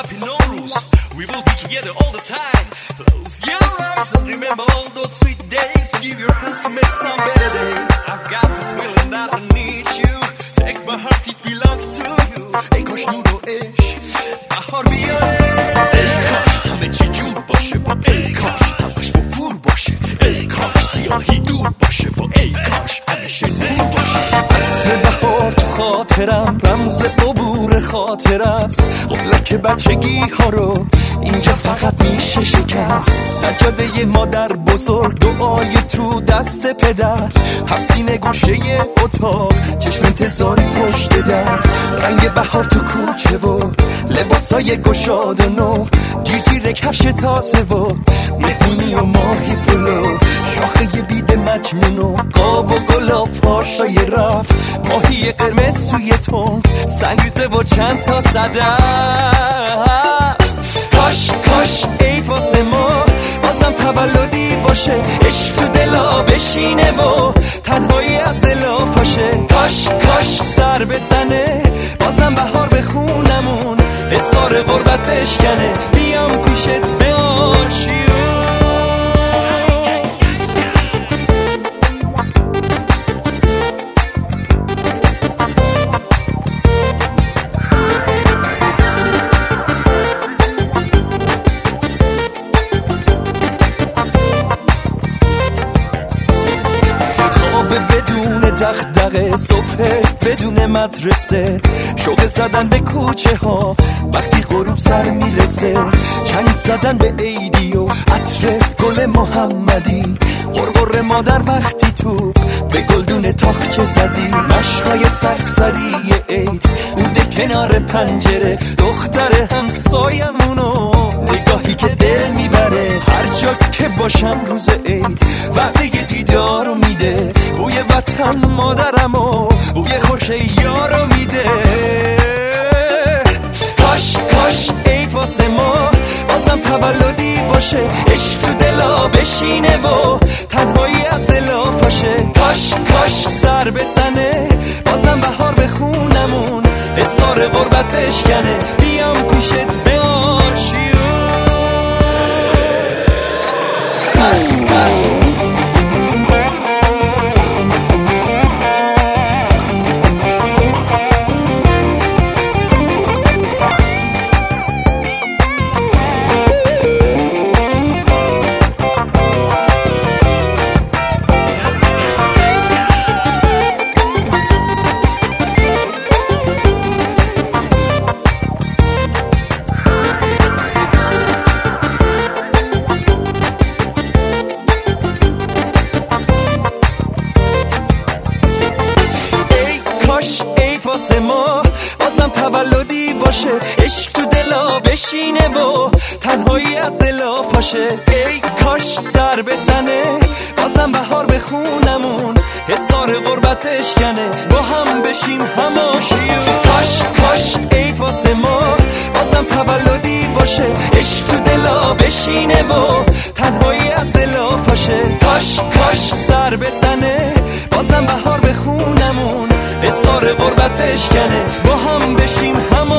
happy Nowruz. We will be together all the time. Close your eyes and remember all those sweet days. Give your hands to make some better days. I've got this feeling that I need you. Take my heart, it belongs to you. ای کاش نور و عشق بهار بیاره. ای کاش همه چی جور باشه با ای کاش همش فور باشه. ای کاش سیاهی دور باشه با ای کاش همیشه نور باشه. عطر بهار تو خاطرم رمز عبور خاطر است. قولک بچگی ها رو اینجا فقط میشه شکست. سجاده مادر بزرگ دعای تو دست پدر. هر سینه گوشه اتاق چشم انتظاری پشت در. رنگ بهار تو کوچه و لباسای گشاد و نو. جیرجیر کفش تازه و مهمونی و ماهی پلو. شاخه بید مجنون و قاب و گلاب پاشای رفت. ماهی قرمز توی تون سنگریزه و چند تا صدف. کاش کاش عید واسه ما بازم تولدی باشه. عشق تو دلا بشینه و تنهایی از دلا پاشه. کاش کاش سر بزنه بازم بهار به خونمون. حسار غربت بشکنه بیام پیشت به آشیون. دغدغه صبح بدون مدرسه. شوق زدن به کوچه ها وقتی غروب سر میرسه. چنگ زدن به عیدی و عطر گل محمدی. غرغر مادر وقتی تو به گلدون تاخچه زدی. مشقای سرسری عید بوده کنار پنجره. دختر همسایمونو نگاهی که دل میبره. هر جا که باشم روز عید وقتی دیدارو میده. بوی وطن مادرمو بوی خوش یارو میده. کاش کاش عید واسه ما بازم تولدی باشه. عشق تو دلا بشینه و تنهایی از دلا پاشه. کاش کاش سر بزنه بازم بهار به خونمون. حسار غربت بشکنه بیام پیشت به آشیون. واسه ما بازم تولدی باشه. عشق تو دلا بشینه و تنهایی از دلا پاشه. ای کاش سر بزنه بازم بهار به خونمون. حسار غربت بشکنه با هم بشیم هماشیون. کاش کاش عید واسه ما بازم تولدی باشه. عشق تو دلا بشینه و تنهایی از دلا پاشه. کاش کاش سر بزنه بازم بهار به خونمون. حسار غربت بشکنه با هم بشیم هم